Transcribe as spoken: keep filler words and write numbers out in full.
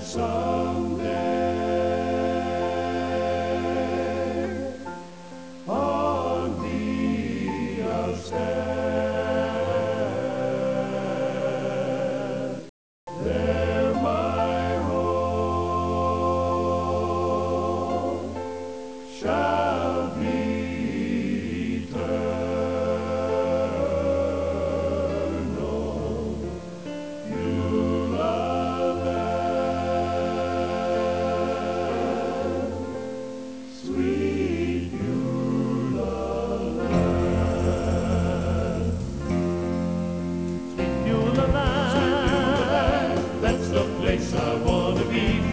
someday on the upstairs, there my home shall be eternal. Beulah land, sweet Beulah land. Sweet Beulah land, That's the place I want to be